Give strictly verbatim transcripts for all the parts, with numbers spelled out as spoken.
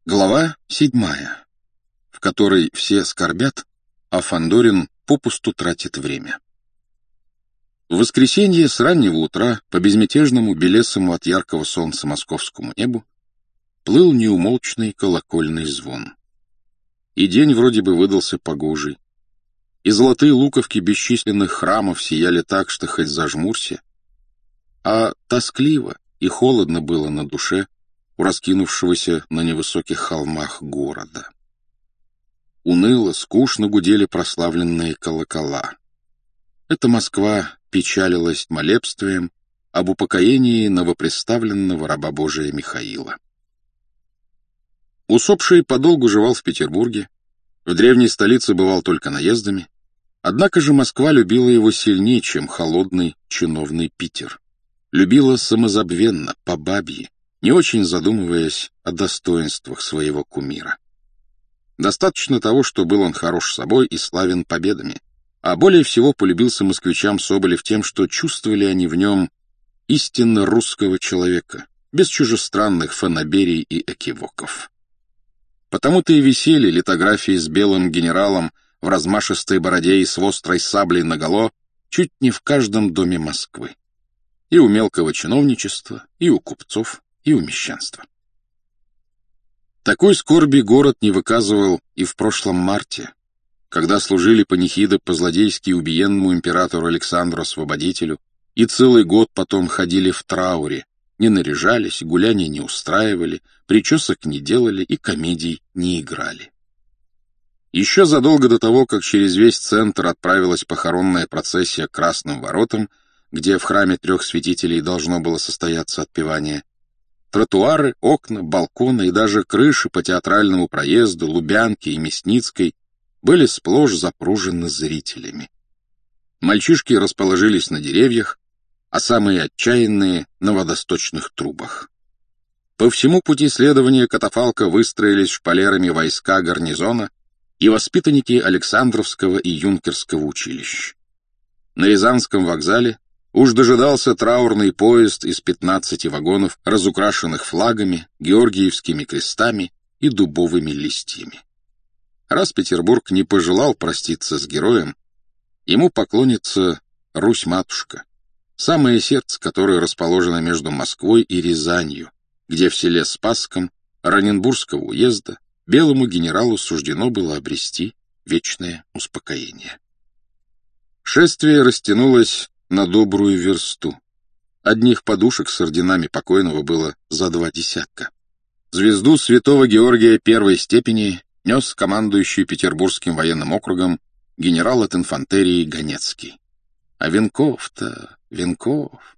Глава седьмая, в которой все скорбят, а Фандорин попусту тратит время. В воскресенье с раннего утра по безмятежному, белесому от яркого солнца московскому небу плыл неумолчный колокольный звон. И день вроде бы выдался погожий, и золотые луковки бесчисленных храмов сияли так, что хоть зажмурься, а тоскливо и холодно было на душе у раскинувшегося на невысоких холмах города. Уныло, скучно гудели прославленные колокола. Эта Москва печалилась молебствием об упокоении новоприставленного раба Божия Михаила. Усопший подолгу жевал в Петербурге, в древней столице бывал только наездами, однако же Москва любила его сильнее, чем холодный чиновный Питер. Любила самозабвенно, по бабье, не очень задумываясь о достоинствах своего кумира. Достаточно того, что был он хорош собой и славен победами, а более всего полюбился москвичам Соболев тем, что чувствовали они в нем истинно русского человека, без чужестранных фанаберий и экивоков. Потому-то и висели литографии с белым генералом в размашистой бороде и с острой саблей наголо чуть не в каждом доме Москвы. И у мелкого чиновничества, и у купцов, и у мещанства. Такой скорби город не выказывал и в прошлом марте, когда служили панихиды по-злодейски убиенному императору Александру Освободителю и целый год потом ходили в трауре, не наряжались, гуляний не устраивали, причесок не делали и комедий не играли. Еще задолго до того, как через весь центр отправилась похоронная процессия к Красным воротам, где в храме трех святителей должно было состояться отпевание, тротуары, окна, балконы и даже крыши по театральному проезду, Лубянке и Мясницкой были сплошь запружены зрителями. Мальчишки расположились на деревьях, а самые отчаянные — на водосточных трубах. По всему пути следования катафалка выстроились шпалерами войска гарнизона и воспитанники Александровского и Юнкерского училищ. На Рязанском вокзале уж дожидался траурный поезд из пятнадцати вагонов, разукрашенных флагами, георгиевскими крестами и дубовыми листьями. Раз Петербург не пожелал проститься с героем, ему поклонится Русь-матушка, самое сердце которой расположено между Москвой и Рязанью, где в селе Спасском Раненбургского уезда белому генералу суждено было обрести вечное успокоение. Шествие растянулось на добрую версту. Одних подушек с орденами покойного было за два десятка. Звезду святого Георгия первой степени нес командующий Петербургским военным округом генерал от инфантерии Ганецкий. А венков-то, венков,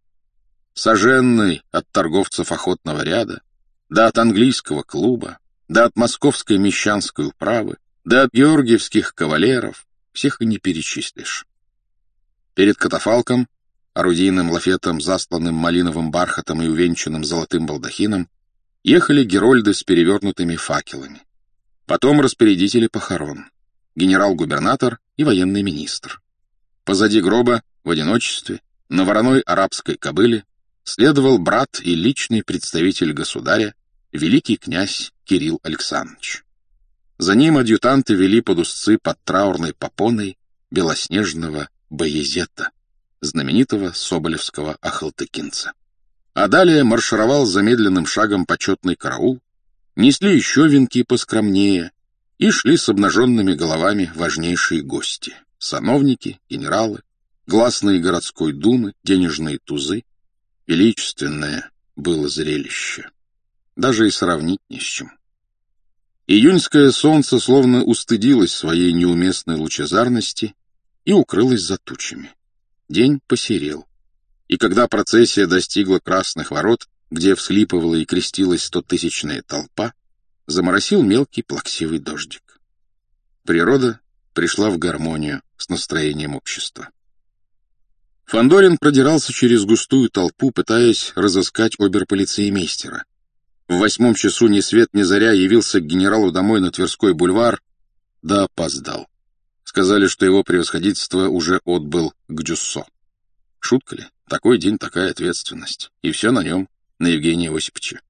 соженный от торговцев охотного ряда, да от английского клуба, да от московской мещанской управы, да от георгиевских кавалеров, всех и не перечислишь. Перед катафалком, орудийным лафетом, засланным малиновым бархатом и увенчанным золотым балдахином, ехали герольды с перевернутыми факелами. Потом распорядители похорон, генерал-губернатор и военный министр. Позади гроба, в одиночестве, на вороной арабской кобыле, следовал брат и личный представитель государя, великий князь Кирилл Александрович. За ним адъютанты вели под узцы под траурной попоной белоснежного Баязета, знаменитого соболевского ахалтыкинца. А далее маршировал замедленным шагом почетный караул, несли еще венки поскромнее и шли с обнаженными головами важнейшие гости — сановники, генералы, гласные городской думы, денежные тузы. Величественное было зрелище. Даже и сравнить не с чем. Июньское солнце словно устыдилось своей неуместной лучезарности и укрылась за тучами. День посерел, и когда процессия достигла Красных ворот, где всхлипывала и крестилась стотысячная толпа, заморосил мелкий плаксивый дождик. Природа пришла в гармонию с настроением общества. Фандорин продирался через густую толпу, пытаясь разыскать оберполицеймейстера. В восьмом часу ни свет ни заря явился к генералу домой на Тверской бульвар, да опоздал. Сказали, что его превосходительство уже отбыл к Дюссо. Шутка ли? Такой день, такая ответственность. И все на нем, на Евгения Осиповича.